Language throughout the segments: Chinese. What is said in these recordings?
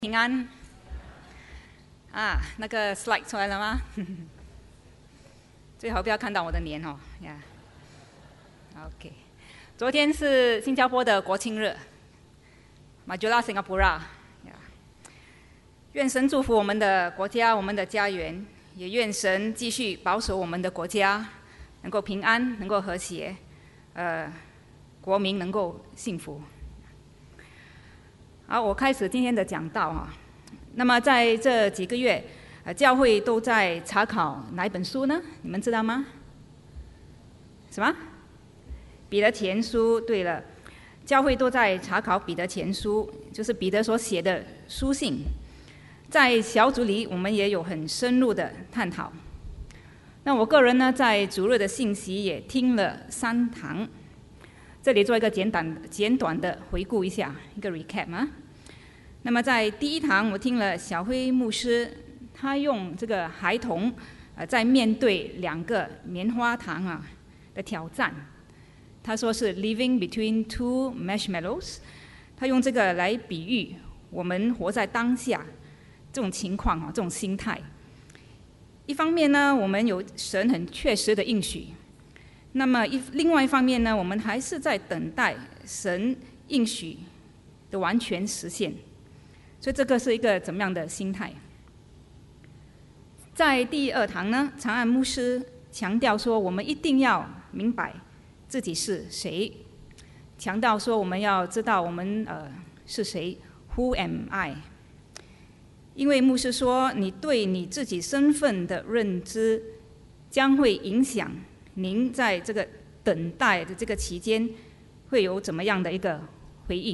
平安啊，那个 slide 出来了吗？最好不要看到我的脸哦呀。OK， 昨天是新加坡的国庆日 ，Majulah Singapura。愿神祝福我们的国家，我们的家园，也愿神继续保守我们的国家，能够平安，能够和谐，国民能够幸福。好，我开始今天的讲道哈。那么在这几个月，教会都在查考哪一本书呢？你们知道吗？什么？彼得前书。对了，教会都在查考彼得前书，就是彼得所写的书信。在小组里，我们也有很深入的探讨。那我个人呢，在主日的信息也听了3堂。这里做一个简短的回顾一下，一个 recap 啊。那么在第1堂，我听了小辉牧师，他用这个孩童在面对2个棉花糖的挑战，他说是 living between 2 marshmallows， 他用这个来比喻我们活在当下这种情况这种心态。一方面呢，我们有神很确实的应许，那么另外一方面呢，我们还是在等待神应许的完全实现。所以这个是一个怎么样的心态？在第2堂呢，长安牧师强调说，我们一定要明白自己是谁，强调说我们要知道我们是谁 ，Who am I？ 因为牧师说，你对你自己身份的认知，将会影响您在这个等待的这个期间会有怎么样的一个回应。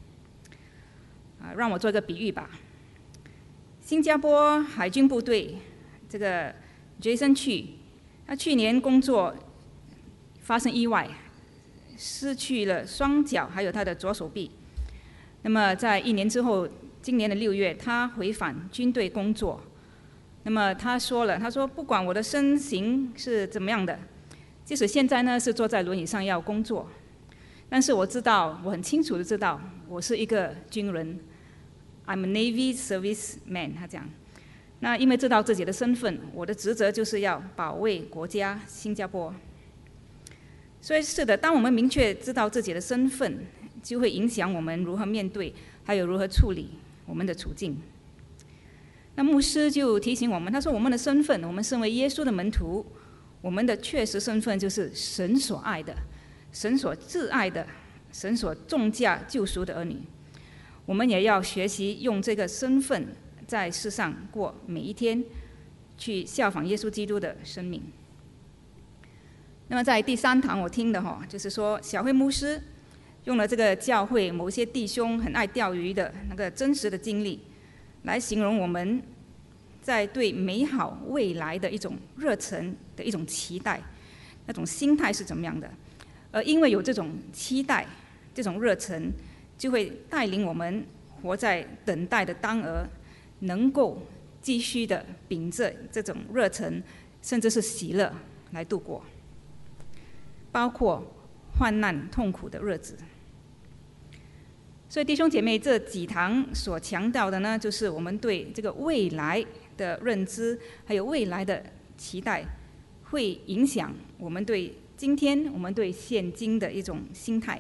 让我做一个比喻吧。新加坡海军部队这个 Jason Chu， 他去年工作发生意外，失去了双脚还有他的左手臂。那么在1年之后，今年的6月，他回返军队工作。那么他说不管我的身形是怎么样的，即使现在呢是坐在轮椅上要工作，但是我很清楚的知道，我是一个军人。I'm a Navy serviceman， 他讲。那因为知道自己的身份，我的职责就是要保卫国家新加坡。所以是的，当我们明确知道自己的身份，就会影响我们如何面对，还有如何处理我们的处境。那牧师就提醒我们，他说我们的身份，我们身为耶稣的门徒，我们的确实身份就是神所爱的，神所挚爱的，神所重价救赎的儿女。我们也要学习用这个身份在世上过每一天，去效仿耶稣基督的生命。那么在第3堂我听的就是说小慧牧师用了这个教会某些弟兄很爱钓鱼的那个真实的经历，来形容我们在对美好未来的一种热忱的一种期待，那种心态是怎么样的。而因为有这种期待，这种热忱，就会带领我们活在等待的当儿，能够继续的秉着这种热忱，甚至是喜乐来度过，包括患难痛苦的日子。所以弟兄姐妹，这几堂所强调的呢，就是我们对这个未来的认知，还有未来的期待，会影响我们对今天、我们对现今的一种心态。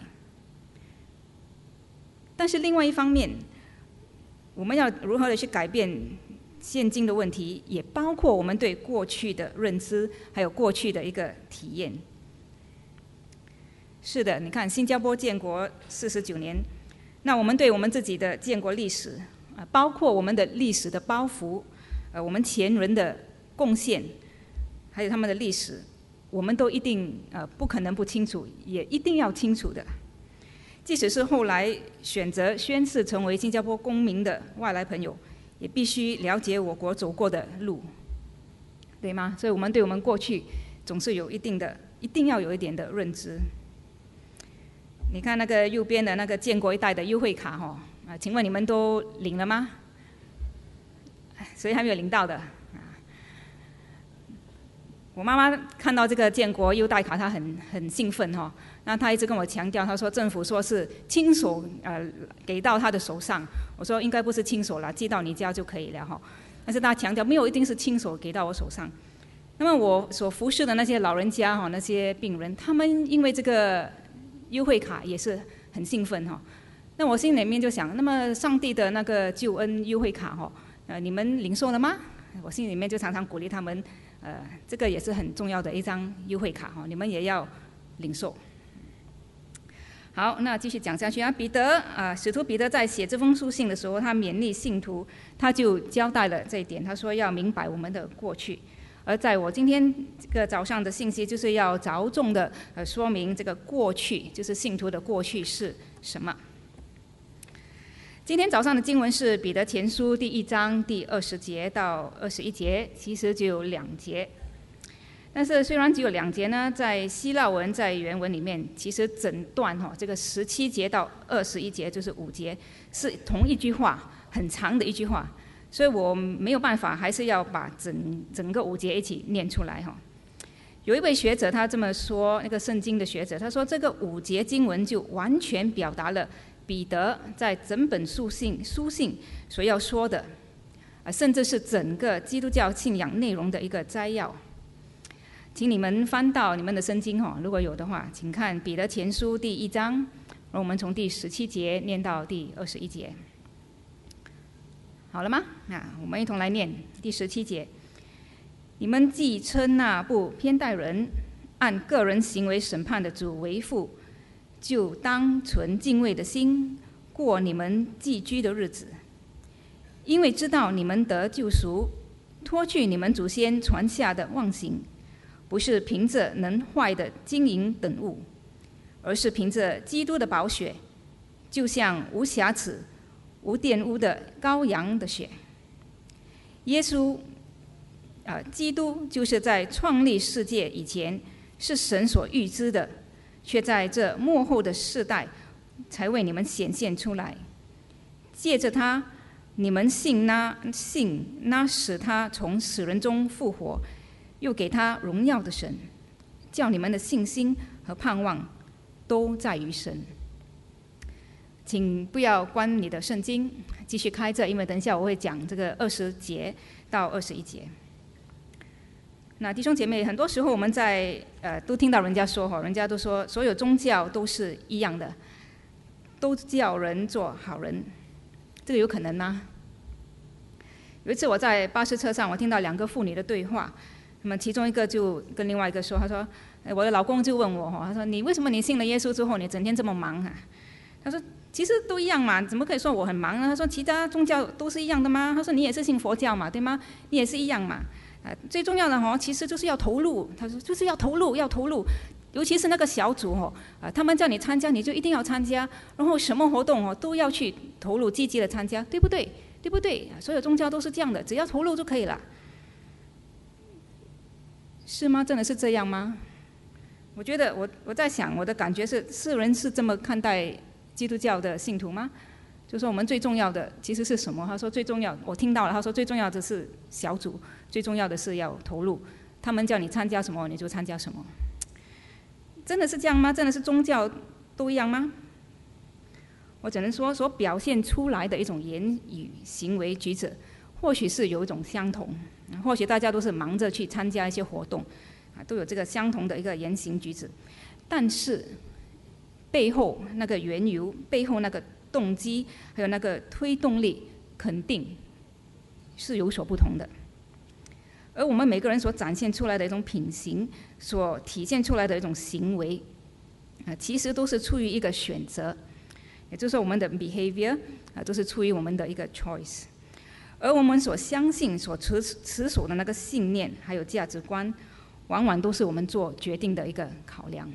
但是另外一方面，我们要如何的去改变现今的问题，也包括我们对过去的认知，还有过去的一个体验。是的，你看新加坡建国49年，那我们对我们自己的建国历史，包括我们的历史的包袱，我们前人的贡献，还有他们的历史，我们都一定不可能不清楚，也一定要清楚的。即使是后来选择宣誓成为新加坡公民的外来朋友，也必须了解我国走过的路，对吗？所以我们对我们过去总是有一定要有一点的认知。你看那个右边的那个建国一代的优惠卡请问你们都领了吗？谁还没有领到的？ 我妈妈看到这个建国优待卡，她很兴奋哈。那她一直跟我强调，她说政府说是亲手给到她的手上。我说应该不是亲手啦，寄到你家就可以了哈。但是她强调没有一定是亲手给到我手上。那么我所服侍的那些老人家哈，那些病人，他们因为这个优惠卡也是很兴奋哈。那我心里面就想，那么上帝的那个救恩优惠卡哈，你们领受了吗？我心里面就常常鼓励他们，这个也是很重要的一张优惠卡哈，你们也要领受。好，那继续讲下去啊。使徒彼得在写这封书信的时候，他勉励信徒，他就交代了这一点，他说要明白我们的过去。而在我今天这个早上的信息，就是要着重的说明这个过去，就是信徒的过去是什么。今天早上的经文是彼得前书第1章第20节到21节，其实只有2节。但是虽然只有2节呢，在希腊文在原文里面，其实整段这个17节到21节就是5节，是同一句话，很长的一句话，所以我没有办法，还是要把整个5节一起念出来哈。有一位学者他这么说，那个圣经的学者，他说这个5节经文就完全表达了彼得在整本书信所要说的，甚至是整个基督教信仰内容的一个摘要。请你们翻到你们的圣经如果有的话，请看彼得前书第1章，我们从第17节念到第21节。好了吗？我们一同来念第17节。你们既称那不偏待人，按个人行为审判的主为父，就当存敬畏的心过你们寄居的日子，因为知道你们得救赎，脱去你们祖先传下的妄行，不是凭着能坏的金银等物，而是凭着基督的宝血，就像无瑕疵无玷污的羔羊的血。耶稣基督就是在创立世界以前是神所预知的，却在这末后的世代才为你们显现出来。借着他，你们信那使他从死人中复活，又给他荣耀的神，叫你们的信心和盼望都在于神。请不要关你的圣经，继续开着，因为等一下我会讲这个20节到21节。那弟兄姐妹，很多时候我们都听到人家说人家都说所有宗教都是一样的，都叫人做好人，这个有可能吗？有一次我在巴士车上，我听到2个妇女的对话，那么其中一个就跟另外一个说，他说我的老公就问我他说你为什么你信了耶稣之后你整天这么忙啊？他说其实都一样嘛，怎么可以说我很忙呢？他说其他宗教都是一样的吗？他说你也是信佛教嘛，对吗？你也是一样嘛。最重要的其实就是要投入。他说就是要投入，尤其是那个小组他们叫你参加，你就一定要参加，然后什么活动都要去投入，积极的参加，对不对？对不对？所有宗教都是这样的，只要投入就可以了，是吗？真的是这样吗？我觉得我在想，我的感觉是世人是这么看待基督教的信徒吗？就说我们最重要的其实是什么？他说最重要，我听到了，他说最重要的是小组，最重要的是要投入，他们叫你参加什么你就参加什么。真的是这样吗？真的是宗教都一样吗？我只能说所表现出来的一种言语行为举止或许是有一种相同，或许大家都是忙着去参加一些活动都有这个相同的一个言行举止，但是背后那个缘由，背后那个动机，还有那个推动力，肯定是有所不同的。而我们每个人所展现出来的一种品行，所体现出来的一种行为其实都是出于一个选择，也就是说我们的 behavior 都是出于我们的一个 choice。 而我们所相信所持守的那个信念还有价值观，往往都是我们做决定的一个考量。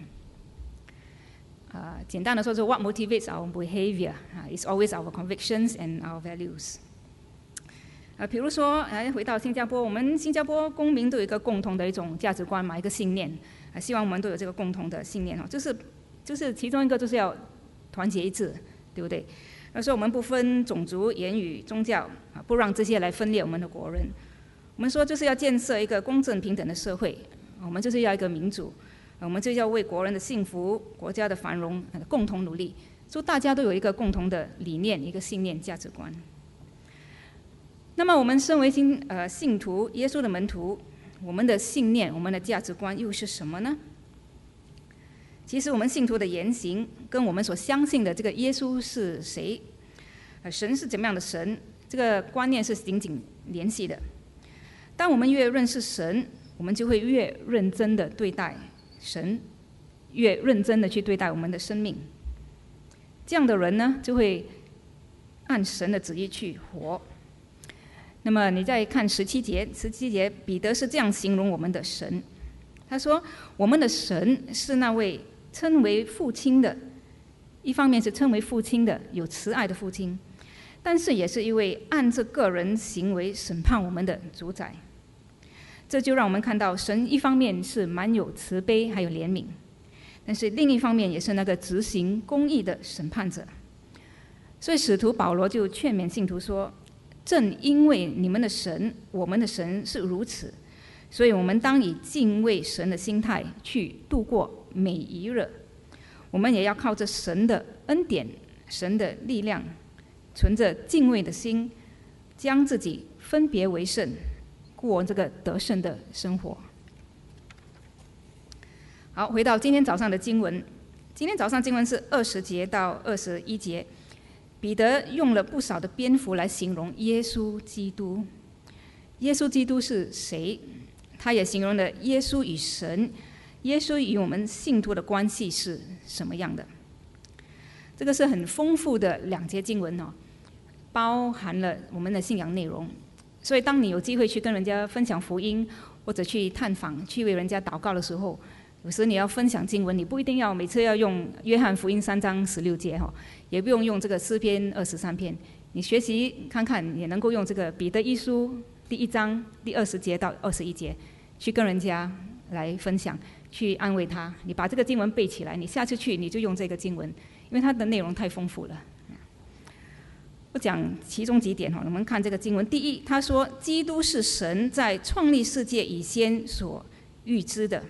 简单的说，就 what motivates our behavior is always our convictions and our values。比如说，回到新加坡，我们新加坡公民都有一个共同的一种价值观嘛，一个信念，希望我们都有这个共同的信念就是其中一个就是要团结一致，对不对？所以我们不分种族、言语、宗教不让这些来分裂我们的国人。我们说就是要建设一个公正平等的社会， 我们就是要一个民主，我们就要为国人的幸福、国家的繁荣共同努力。所以大家都有一个共同的理念、一个信念、价值观。那么我们身为信徒、耶稣的门徒，我们的信念、我们的价值观又是什么呢？其实我们信徒的言行跟我们所相信的这个耶稣是谁，神是怎么样的神，这个观念是紧紧联系的。当我们越认识神，我们就会越认真的对待神，越认真的去对待我们的生命。这样的人呢，就会按神的旨意去活。那么你再看17节，彼得是这样形容我们的神，他说我们的神是那位称为父亲的，一方面是称为父亲的，有慈爱的父亲，但是也是一位按着个人行为审判我们的主宰。这就让我们看到神一方面是蛮有慈悲还有怜悯，但是另一方面也是那个执行公义的审判者。所以使徒保罗就劝勉信徒说，正因为你们的神，我们的神是如此，所以我们当以敬畏神的心态去度过每一日。我们也要靠着神的恩典、神的力量，存着敬畏的心，将自己分别为圣，过这个得胜的生活。好，回到今天早上的经文。今天早上经文是20节到21节，彼得用了不少的篇幅来形容耶稣基督。耶稣基督是谁？他也形容了耶稣与神、耶稣与我们信徒的关系是什么样的。这个是很丰富的2节经文哦，包含了我们的信仰内容。所以当你有机会去跟人家分享福音，或者去探访、去为人家祷告的时候，有时你要分享经文，你不一定要每次要用约翰福音3章16节，也不用用这个诗篇23篇，你学习看看，也能够用这个彼得一书第1章第20节到21节去跟人家来分享，去安慰他。你把这个经文背起来，你下次去你就用这个经文，因为它的内容太丰富了。我讲其中几点，我们看这个经文。第一，他说基督是神在创立世界以前所预知的。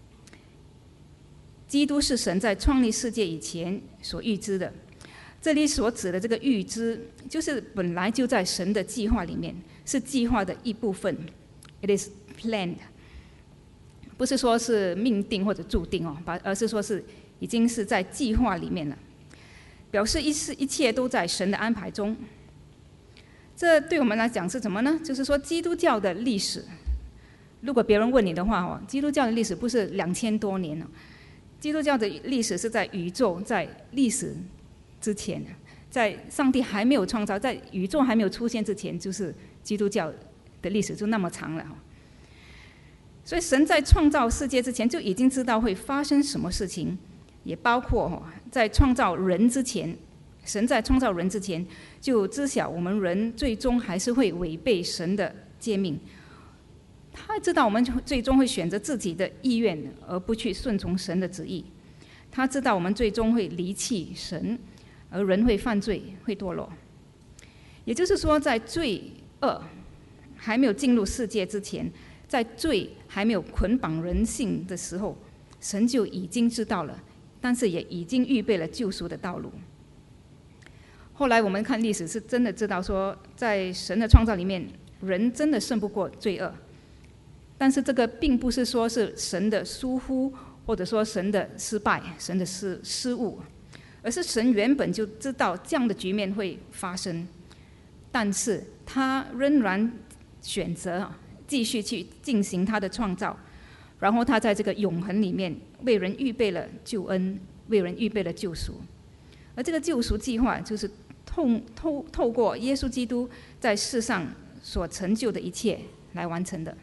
基督是神在创立世界以前所预知的。这里所指的这个预知，就是本来就在神的计划里面，是计划的一部分。It is planned， 不是说是命定或者注定而是说是已经是在计划里面了，表示一切都在神的安排中。这对我们来讲是什么呢？就是说基督教的历史，如果别人问你的话，基督教的历史不是2000多年了，基督教的历史是在宇宙在历史之前，在上帝还没有创造，在宇宙还没有出现之前，就是基督教的历史就那么长了。所以神在创造世界之前就已经知道会发生什么事情，也包括在创造人之前，神在创造人之前就知晓我们人最终还是会违背神的诫命。他知道我们最终会选择自己的意愿，而不去顺从神的旨意。他知道我们最终会离弃神，而人会犯罪，会堕落。也就是说，在罪恶还没有进入世界之前，在罪还没有捆绑人性的时候，神就已经知道了，但是也已经预备了救赎的道路。后来我们看历史，是真的知道说，在神的创造里面，人真的胜不过罪恶。但是这个并不是说是神的疏忽，或者说神的失败、神的失误，而是神原本就知道这样的局面会发生，但是他仍然选择继续去进行他的创造，然后他在这个永恒里面为人预备了救恩，为人预备了救赎。而这个救赎计划就是透过耶稣基督在世上所成就的一切来完成的。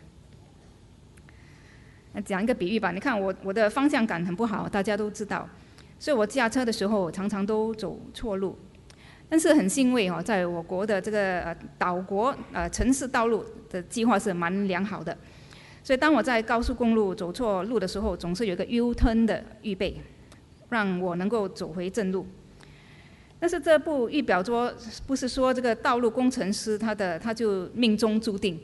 讲一个比喻吧，你看我的方向感很不好，大家都知道，所以我驾车的时候常常都走错路。但是很欣慰在我国的这个岛国城市道路的计划是蛮良好的，所以当我在高速公路走错路的时候，总是有一个 U-turn 的预备，让我能够走回正路。但是这不预表说不是说这个道路工程师他就命中注定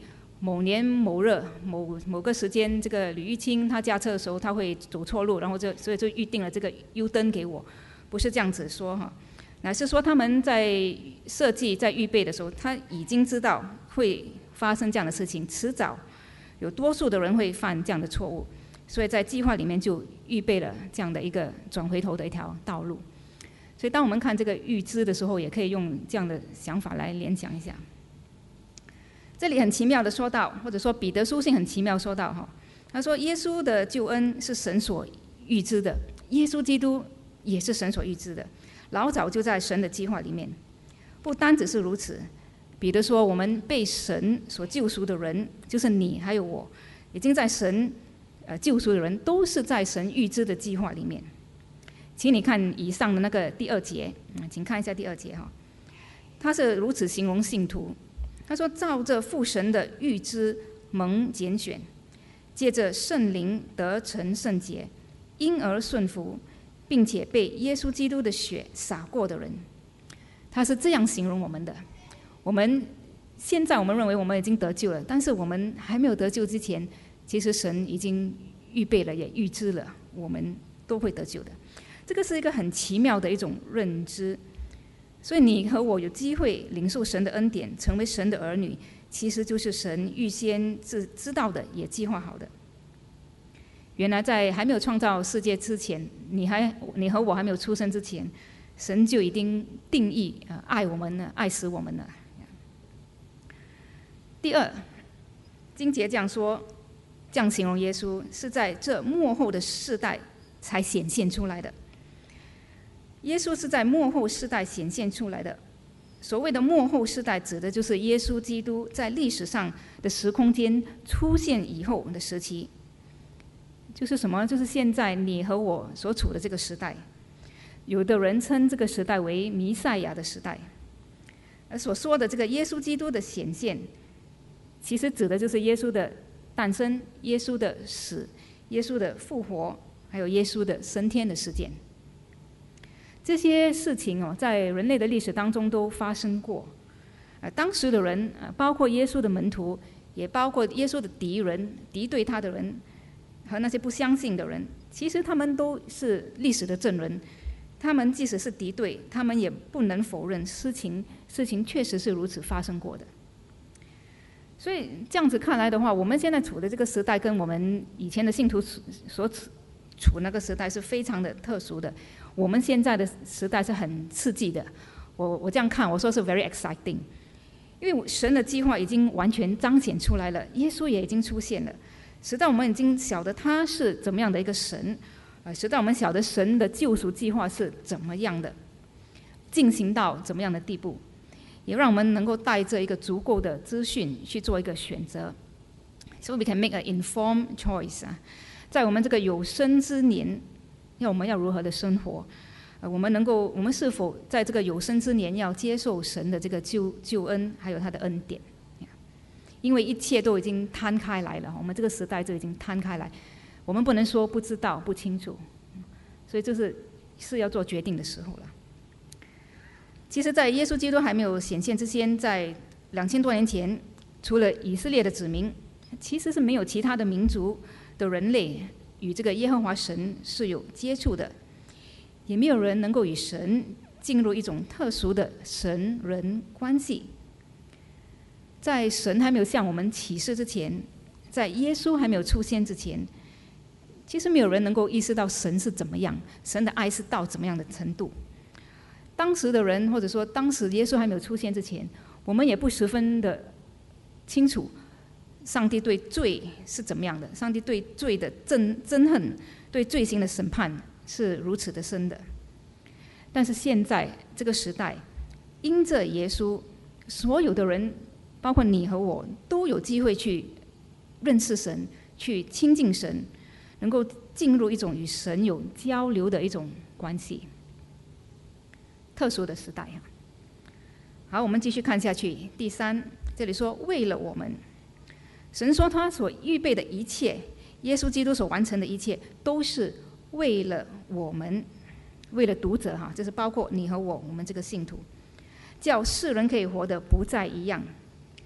某年某日某个时间，这个吕玉清他驾车的时候他会走错路，然后所以就预定了这个 U 灯给我，不是这样子说哈，乃是说他们在设计在预备的时候，他已经知道会发生这样的事情，迟早有多数的人会犯这样的错误，所以在计划里面就预备了这样的一个转回头的一条道路。所以当我们看这个预知的时候，也可以用这样的想法来联想一下。这里很奇妙的说到，或者说彼得书信很奇妙说到哈，他说耶稣的救恩是神所预知的，耶稣基督也是神所预知的，老早就在神的计划里面。不单只是如此，彼得说我们被神所救赎的人，就是你还有我，已经在神救赎的人，都是在神预知的计划里面。请你看以上的那个第2节，请看一下第2节哈，他是如此形容信徒，他说照着父神的预知蒙拣选，借着圣灵得成圣洁，因而顺服，并且被耶稣基督的血洒过的人。他是这样形容我们的。我们现在我们认为我们已经得救了，但是我们还没有得救之前，其实神已经预备了，也预知了我们都会得救的。这个是一个很奇妙的一种认知。所以你和我有机会领受神的恩典，成为神的儿女，其实就是神预先知道的，也计划好的。原来在还没有创造世界之前，你和我还没有出生之前，神就已经定义爱我们了，爱死我们了。第二，经节这样说，这样形容耶稣，是在这末后的世代才显现出来的。耶稣是在末后世代显现出来的。所谓的末后世代，指的就是耶稣基督在历史上的时空间出现以后的时期。就是什么？就是现在你和我所处的这个时代。有的人称这个时代为弥赛亚的时代。而所说的这个耶稣基督的显现，其实指的就是耶稣的诞生、耶稣的死、耶稣的复活，还有耶稣的升天的事件。这些事情在人类的历史当中都发生过。当时的人，包括耶稣的门徒，也包括耶稣的敌人、敌对他的人和那些不相信的人，其实他们都是历史的证人。他们即使是敌对，他们也不能否认事情确实是如此发生过的。所以这样子看来的话，我们现在处的这个时代跟我们以前的信徒所处那个时代是非常的特殊的。我们现在的时代是很刺激的，我这样看，我说是 very exciting， 因为神的计划已经完全彰显出来了，耶稣也已经出现了，使到我们已经晓得他是怎么样的一个神，使到我们晓得神的救赎计划是怎么样的，进行到怎么样的地步，也让我们能够带着一个足够的资讯去做一个选择。So we can make an informed choice。在我们这个有生之年，我们要如何的生活？我们是否在这个有生之年要接受神的这个救恩，还有他的恩典？因为一切都已经摊开来了，我们这个时代就已经摊开来，我们不能说不知道、不清楚，所以这是要做决定的时候了。其实，在耶稣基督还没有显现之前，在2000多年前，除了以色列的子民，其实是没有其他的民族的人类与这个耶和华神是有接触的，也没有人能够与神进入一种特殊的神人关系。在神还没有向我们启示之前，在耶稣还没有出现之前，其实没有人能够意识到神是怎么样，神的爱是到怎么样的程度。当时的人，或者说当时耶稣还没有出现之前，我们也不十分的清楚上帝对罪是怎么样的，上帝对罪的憎恨，对罪行的审判是如此的深的。但是现在这个时代，因着耶稣，所有的人，包括你和我，都有机会去认识神，去亲近神，能够进入一种与神有交流的一种关系。特殊的时代。好，我们继续看下去。第3，这里说为了我们，神说他所预备的一切，耶稣基督所完成的一切，都是为了我们，为了读者这是包括你和我们这个信徒，叫世人可以活得不再一样。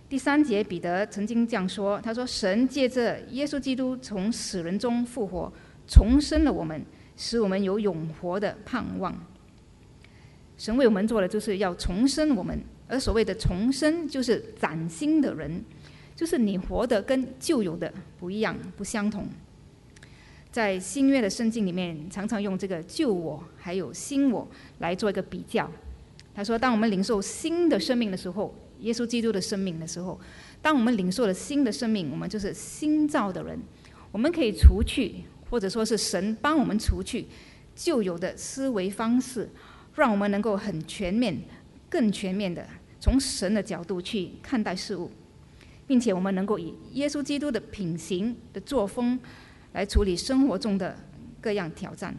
第3节，彼得曾经这样说，他说：神借着耶稣基督从死人中复活，重生了我们，使我们有永活的盼望。神为我们做的就是要重生我们，而所谓的重生就是崭新的人，就是你活的跟旧有的不一样，不相同。在新约的圣经里面，常常用这个旧我还有新我来做一个比较。他说，当我们领受新的生命的时候，耶稣基督的生命的时候，当我们领受了新的生命，我们就是新造的人，我们可以除去，或者说是神帮我们除去旧有的思维方式，让我们能够很全面、更全面的从神的角度去看待事物，并且我们能够以耶稣基督的品行的作风来处理生活中的各样挑战。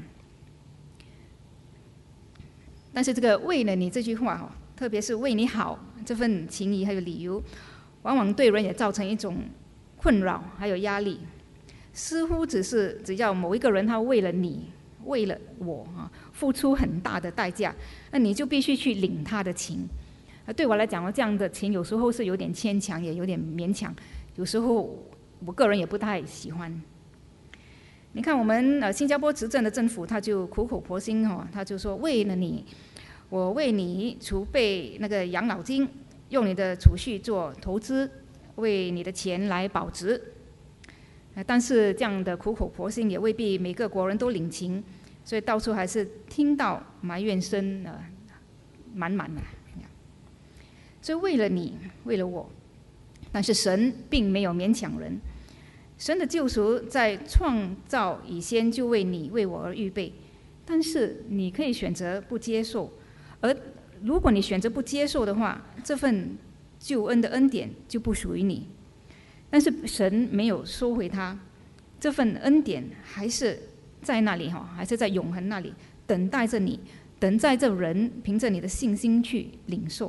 但是这个为了你这句话，特别是为你好这份情谊还有理由，往往对人也造成一种困扰还有压力，似乎只要某一个人他为了你为了我付出很大的代价，那你就必须去领他的情。对我来讲，这样的情有时候是有点牵强，也有点勉强，有时候我个人也不太喜欢。你看我们新加坡执政的政府，他就苦口婆心他就说，为了你，我为你储备那个养老金，用你的储蓄做投资，为你的钱来保值。但是这样的苦口婆心也未必每个国人都领情，所以到处还是听到埋怨声满满的。所以为了你，为了我，但是神并没有勉强人。神的救赎在创造以先就为你为我而预备，但是你可以选择不接受，而如果你选择不接受的话，这份救恩的恩典就不属于你。但是神没有收回它，这份恩典还是在那里，还是在永恒那里等待着你，等待着人凭着你的信心去领受。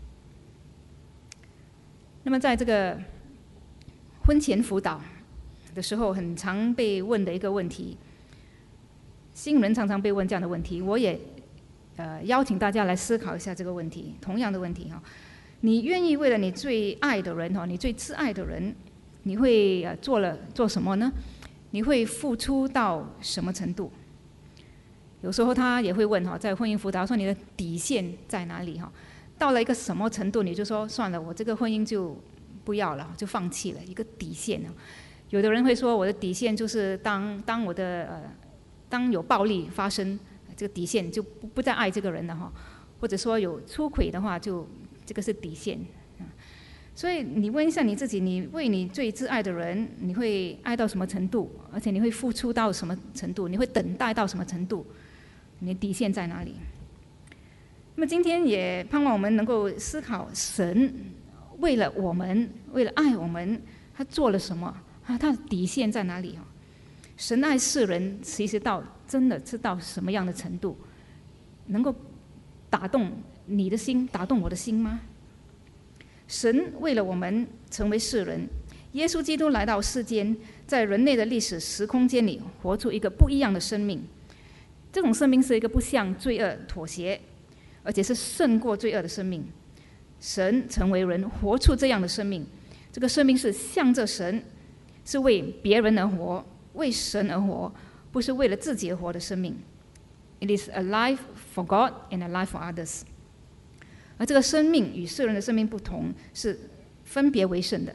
那么在这个婚前辅导的时候，很常被问的一个问题，新人常常被问这样的问题，我也邀请大家来思考一下这个问题，同样的问题你愿意为了你最爱的人你最挚爱的人，你会做什么呢？你会付出到什么程度？有时候他也会问在婚姻辅导说你的底线在哪里到了一个什么程度你就说算了，我这个婚姻就不要了，就放弃了，一个底线有的人会说我的底线就是当有暴力发生，这个底线就不再爱这个人了或者说有出轨的话，就这个是底线。所以你问一下你自己，你为你最挚爱的人，你会爱到什么程度？而且你会付出到什么程度？你会等待到什么程度？你的底线在哪里？那么今天也盼望我们能够思考，神为了我们，为了爱我们，他做了什么？他的底线在哪里？神爱世人，其实真的是到什么样的程度，能够打动你的心，打动我的心吗？神为了我们成为世人，耶稣基督来到世间，在人类的历史时空间里活出一个不一样的生命。这种生命是一个不向罪恶妥协，而且是胜过罪恶的生命。神成为人，活出这样的生命，这个生命是向着神，是为别人而活，为神而活，不是为了自己而活的生命。It is a life for God and a life for others。而这个生命与世人的生命不同，是分别为圣的。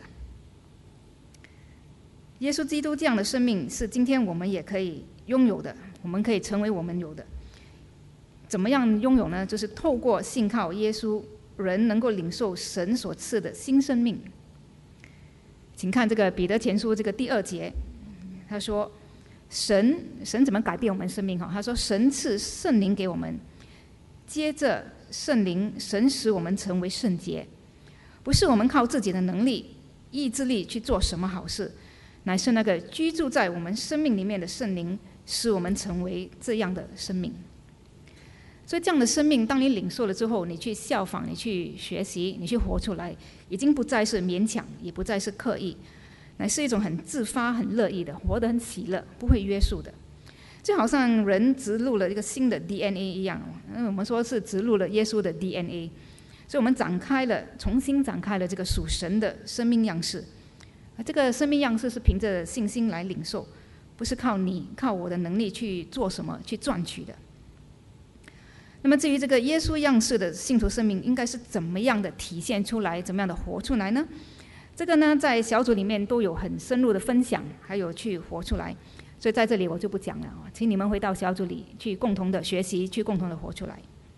耶稣基督这样的生命是今天我们也可以拥有的，我们可以成为我们有的。怎么样拥有呢？就是透过信靠耶稣，人能够领受神所赐的新生命。请看这个彼得前书这个第2节，他说神怎么改变我们生命？他说神赐圣灵给我们，接着圣灵神使我们成为圣洁，不是我们靠自己的能力意志力去做什么好事，乃是那个居住在我们生命里面的圣灵使我们成为这样的生命。所以这样的生命当你领受了之后，你去效仿，你去学习，你去活出来，已经不再是勉强，也不再是刻意，乃是一种很自发很乐意的，活得很喜乐，不会约束的。就好像人植入了一个新的 DNA 一样，我们说是植入了耶稣的 DNA， 所以我们重新展开了这个属神的生命样式。这个生命样式是凭着信心来领受，不是靠我的能力去做什么去赚取的。那么至于这个耶稣样式的信徒生命应该是怎么样的体现出来，怎么样的活出来呢？这个呢，在小组里面都有很深入的分享，还有去活出来，所以在这里我就不讲了，请你们回到小组里去共同的学习，去共同的活出来。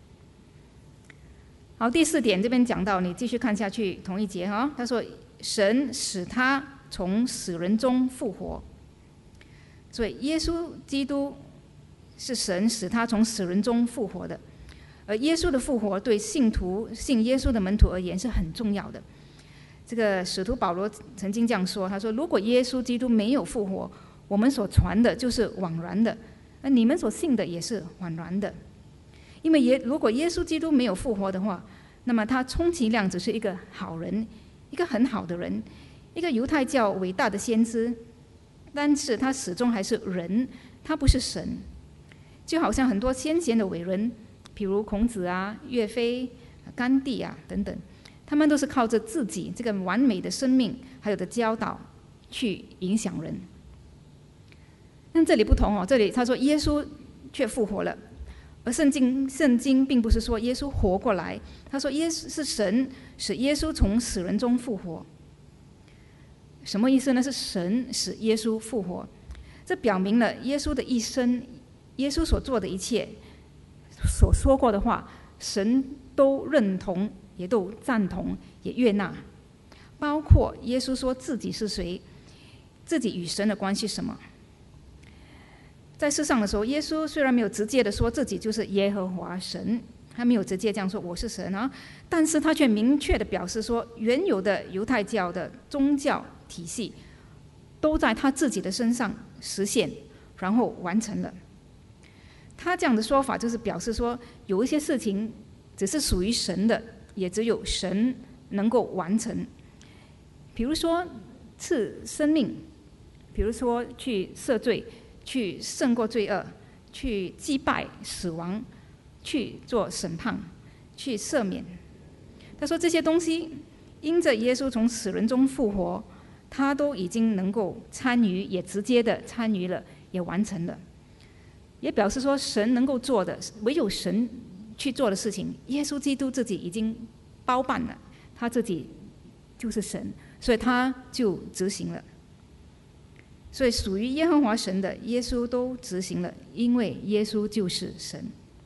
好，第4点这边讲到，你继续看下去，同一节他说神使他从死人中复活，所以耶稣基督是神使他从死人中复活的，而耶稣的复活对信耶稣的门徒而言是很重要的。这个使徒保罗曾经这样说，他说如果耶稣基督没有复活，我们所传的就是枉然的，而你们所信的也是枉然的。因为如果耶稣基督没有复活的话，那么他充其量只是一个好人，一个很好的人，一个犹太教伟大的先知，但是他始终还是人，他不是神。就好像很多先贤的伟人，比如孔子啊、岳飞、甘地啊等等，他们都是靠着自己这个完美的生命还有的教导去影响人。但这里不同这里他说耶稣却复活了，而圣经并不是说耶稣活过来，他说耶稣是神使耶稣从死人中复活。什么意思呢？是神使耶稣复活，这表明了耶稣的一生，耶稣所做的一切，所说过的话，神都认同，也都赞同，也悦纳。包括耶稣说自己是谁，自己与神的关系是什么。在世上的时候，耶稣虽然没有直接的说自己就是耶和华神，他没有直接这样说我是神但是他却明确的表示说，原有的犹太教的宗教体系都在他自己的身上实现，然后完成了。他这样的说法就是表示说，有一些事情只是属于神的，也只有神能够完成。比如说赐生命，比如说去赦罪，去胜过罪恶，去击败死亡，去做审判，去赦免。他说这些东西因着耶稣从死人中复活，他都已经能够参与，也直接的参与了，也完成了。也表示说神能够做的，唯有神去做的事情，耶稣基督自己已经包办了，他自己就是神，所以他就执行了。所以属于耶和华神的，耶稣都执行了，因为耶稣就是神。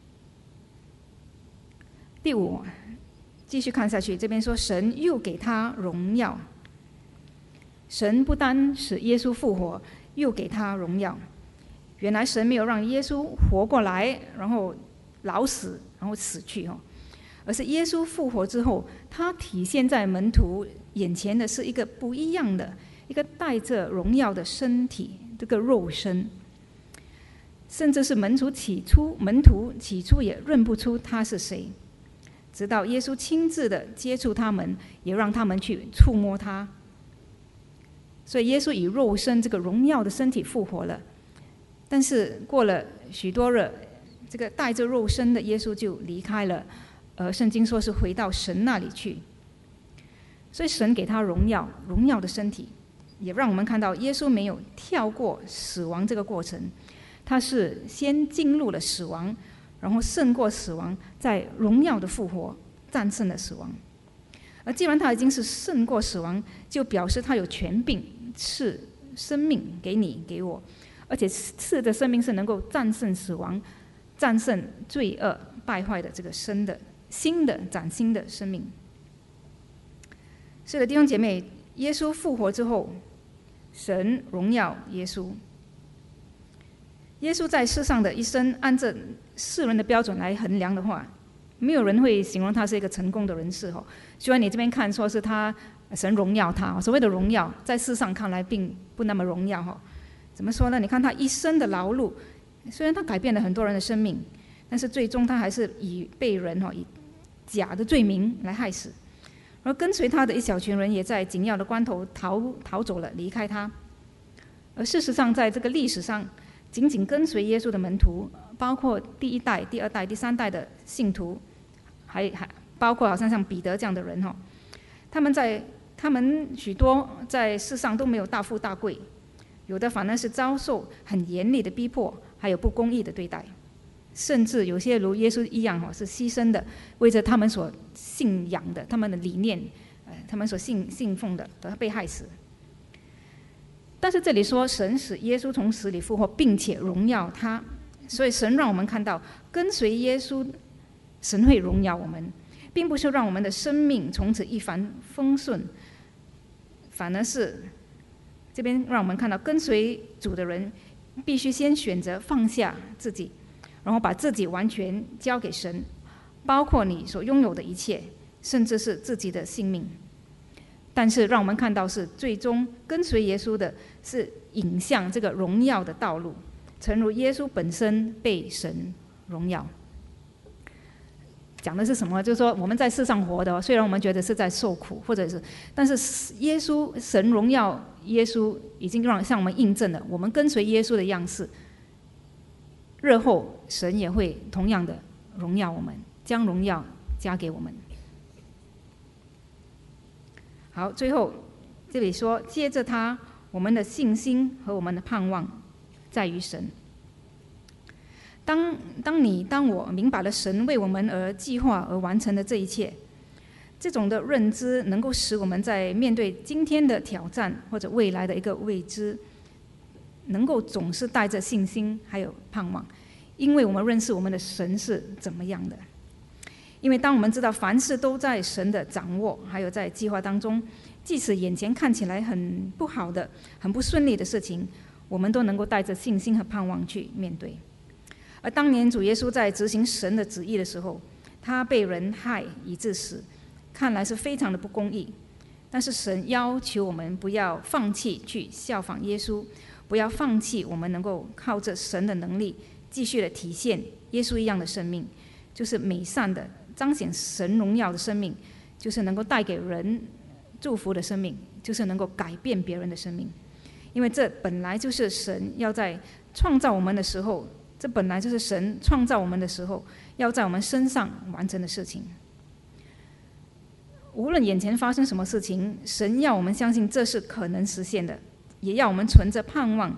第5，继续看下去，这边说神又给他荣耀。神不单使耶稣复活，又给他荣耀。原来神没有让耶稣活过来，然后老死，然后死去而是耶稣复活之后，他体现在门徒眼前的是一个不一样的，一个带着荣耀的身体，这个肉身，甚至是门徒起初也认不出他是谁，直到耶稣亲自的接触他们，也让他们去触摸他。所以耶稣以肉身这个荣耀的身体复活了，但是过了许多日，这个带着肉身的耶稣就离开了，圣经说是回到神那里去。所以神给他荣耀的身体，也让我们看到耶稣没有跳过死亡这个过程，他是先进入了死亡，然后胜过死亡，在荣耀的复活战胜了死亡。而既然他已经是胜过死亡，就表示他有权柄赐生命给你给我，而且赐的生命是能够战胜死亡，战胜罪恶败坏的这个新的崭新的生命。是的，弟兄姐妹，耶稣复活之后，神荣耀耶稣。耶稣在世上的一生，按照世人的标准来衡量的话，没有人会形容他是一个成功的人士虽然你这边看说是他神荣耀他，所谓的荣耀在世上看来并不那么荣耀怎么说呢？你看他一生的劳碌，虽然他改变了很多人的生命，但是最终他还是被人以假的罪名来害死。而跟随他的一小群人也在紧要的关头逃走了，离开他。而事实上在这个历史上，仅仅跟随耶稣的门徒，包括第1代、第2代、第3代的信徒， 包括好像彼得这样的人他们许多在世上都没有大富大贵，有的反而是遭受很严厉的逼迫，还有不公义的对待，甚至有些如耶稣一样是牺牲的，为着他们所信仰的、他们的理念，他们所信奉的而被害死。但是这里说神使耶稣从死里复活，并且荣耀他，所以神让我们看到跟随耶稣，神会荣耀我们，并不是让我们的生命从此一帆风顺，反而是这边让我们看到跟随主的人必须先选择放下自己，然后把自己完全交给神，包括你所拥有的一切，甚至是自己的性命。但是让我们看到是最终跟随耶稣的是引向这个荣耀的道路，诚如耶稣本身被神荣耀。讲的是什么？就是说我们在世上活的，虽然我们觉得是在受苦，或者是，但是耶稣神荣耀耶稣已经向我们印证了，我们跟随耶稣的样式，日后神也会同样的荣耀我们，将荣耀加给我们。好，最后这里说，接着他，我们的信心和我们的盼望在于神。当我明白了神为我们而计划而完成的这一切，这种的认知能够使我们在面对今天的挑战或者未来的一个未知，能够总是带着信心还有盼望，因为我们认识我们的神是怎么样的。因为当我们知道凡事都在神的掌握还有在计划当中，即使眼前看起来很不好的、很不顺利的事情，我们都能够带着信心和盼望去面对。而当年主耶稣在执行神的旨意的时候，他被人害以致死，看来是非常的不公义。但是神要求我们不要放弃去效仿耶稣，不要放弃我们能够靠着神的能力继续的体现耶稣一样的生命，就是美善的彰显神荣耀的生命，就是能够带给人祝福的生命，就是能够改变别人的生命。因为这本来就是神要在创造我们的时候，这本来就是神创造我们的时候要在我们身上完成的事情。无论眼前发生什么事情，神要我们相信这是可能实现的，也要我们存着盼望，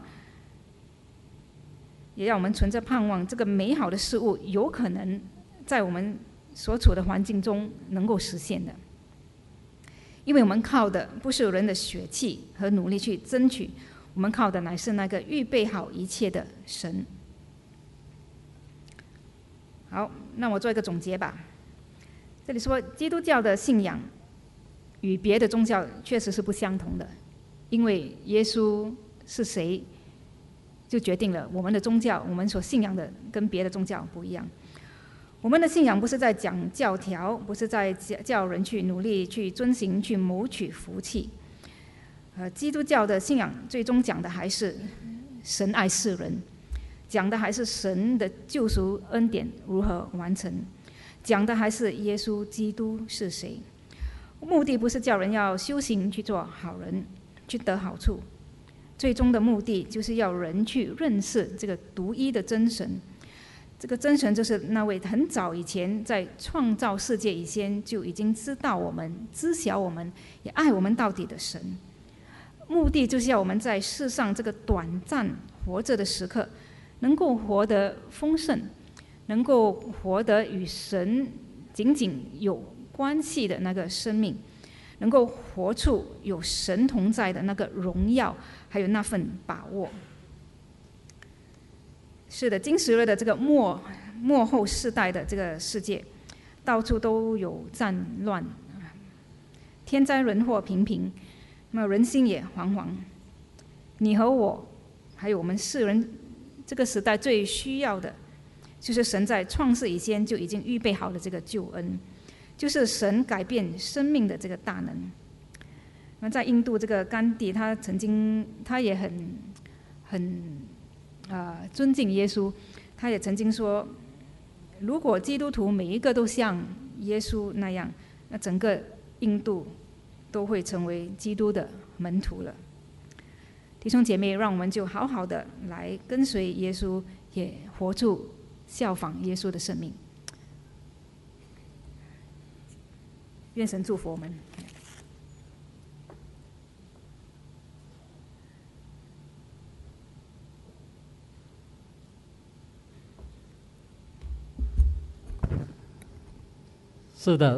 这个美好的事物有可能在我们所处的环境中能够实现的。因为我们靠的不是人的血气和努力去争取，我们靠的乃是那个预备好一切的神。好，那我做一个总结吧。这里说基督教的信仰与别的宗教确实是不相同的，因为耶稣是谁就决定了我们的宗教，我们所信仰的跟别的宗教不一样。我们的信仰不是在讲教条，不是在叫人去努力去遵行去谋取福气。基督教的信仰最终讲的还是神爱世人，讲的还是神的救赎恩典如何完成，讲的还是耶稣基督是谁。目的不是叫人要修行去做好人去得好处，最终的目的就是要人去认识这个独一的真神。这个真神就是那位很早以前在创造世界以前就已经知道我们、知晓我们、也爱我们到底的神。目的就是要我们在世上这个短暂活着的时刻，能够活得丰盛，能够活得与神紧紧有关系的那个生命，能够活出有神同在的那个荣耀，还有那份把握。是的，今时日的这个末后世代的这个世界，到处都有战乱，天灾人祸频频，那么人心也惶惶。你和我，还有我们世人，这个时代最需要的，就是神在创世以前就已经预备好的这个救恩，就是神改变生命的这个大能。那在印度这个甘地，他也很尊敬耶稣，他也曾经说，如果基督徒每一个都像耶稣那样，那整个印度都会成为基督的门徒了。弟兄姐妹，让我们就好好的来跟随耶稣，也活出效仿耶稣的生命。 愿神祝福我们。 是的。